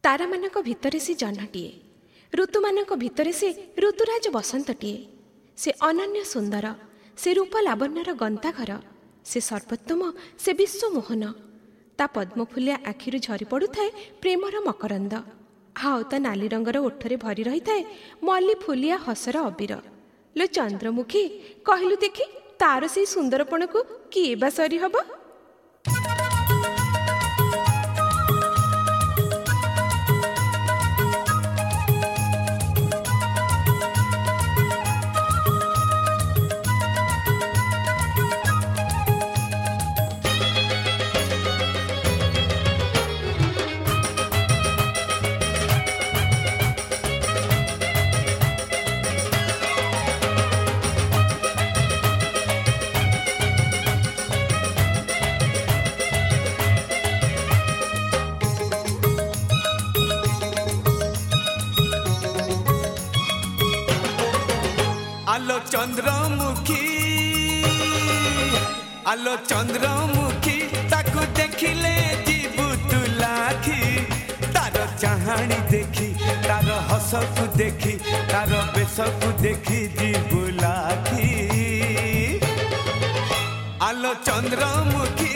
तारामानक भितरे से जह्नटीए, ऋतुमानक भितरे से ऋतुराज बसंतटीए। से अनन्य सुंदर, से रूप लावण्यर गंताघर, से सर्वोत्तम, से विश्वमोहन। ता पद्मफुलिया आखिरु झरी पड़ुଥାଏ प्रेमर मकरंद। हाउ ता नाली रंगर ओठरे भरी रही थाए मल्ली फुलिया हसर अबीर। लो चंद्रमुखी, कहलु देखी तार से सुंदरपण को किए बा सरी हब? आलो चंद्रमुखी, आलो चंद्रमुखी, ताकू देखिले जीवु तू लाखी। तार चाहाणी देखी, तार हस को देखी, तार बेश को देखी जीवु लाखी। आलो चंद्रमुखी,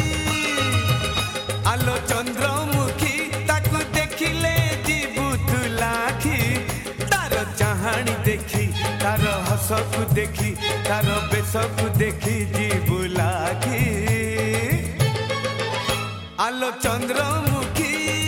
आलो चंद्रमुखी, ताकू देखिले जीवु तू लाखी। तार चाहाणी देखी, तार हस को देखी, तार बेश को देखी जीवु लाखी। आलो चंद्रमुखी,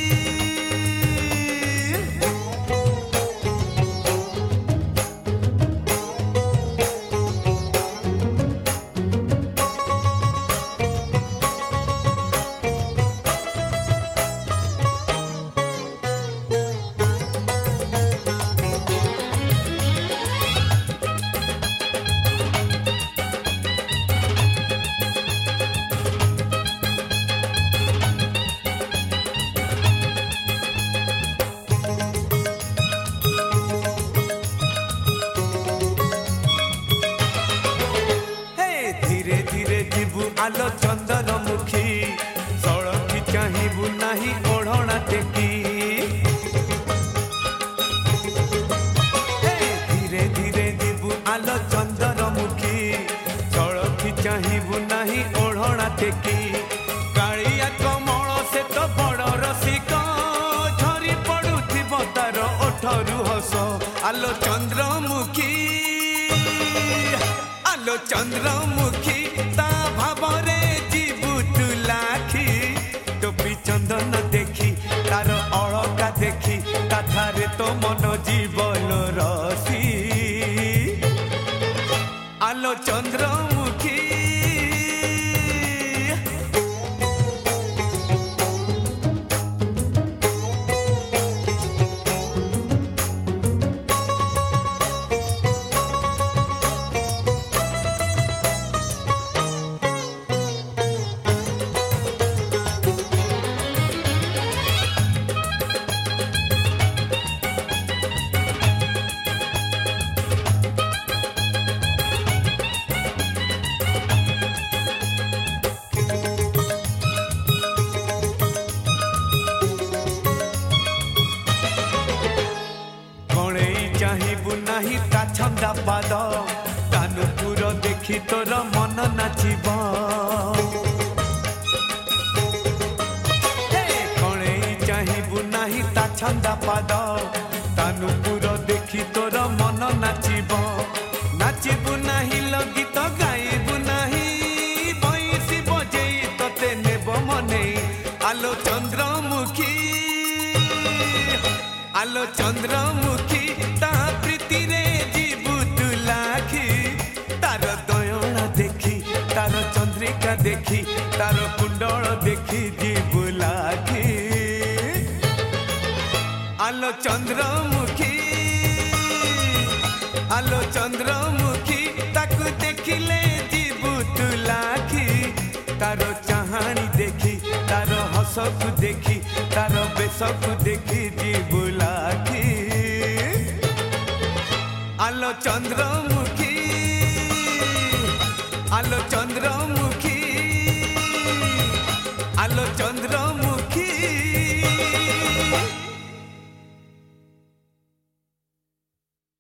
आलो चंद्रमुखी, सड़की चाहबू नहीं ओढ़ना टेकी। धीरे धीरे जीवू आलो चंद्रमुखी, सड़की चाहबू नहीं ओढ़ना टेकी। कालिया कमल से तो बड़ रसिक, झरी पड़ुथिब तार ओठरू हस। आलो चंद्रमुखी, आलो चंद्रमुखी, ता भावरे जीवु तू लाखी। टोपी चंदन देखी, तार अलका देखी, कथारे तो मन जीवन रसी। आलो चंद्रमुखी, चाहबू नहीं ता छंदा पाद, कानपुर देखी तोर मन नाचिब। कणे चाहबू नहीं ता छंदा पाद, कानपुर देखी तोर मन नाचिब। नाचिबू नहीं गीत गाइबू नहीं, बंसी बजेई तोते नेब मने। आलो चंद्रमुखी, आलो चंद्रमुखी, ता प्रीति रे जीवु तू लाखी। तार दयना देखी, तार चंद्रिका देखी, तार कुंडल देखी जीवु लाखी। आलो चंद्रमुखी, आलो चंद्रमुखी, ताकू देखिले जीवु तू लाखी। तार चाहाणी देखी, तार हस को देखी, तार बेश को देखी जीवु लाखी। आलो चंद्रमुखी, आलो चंद्रमुखी, आलो चंद्रमुखी।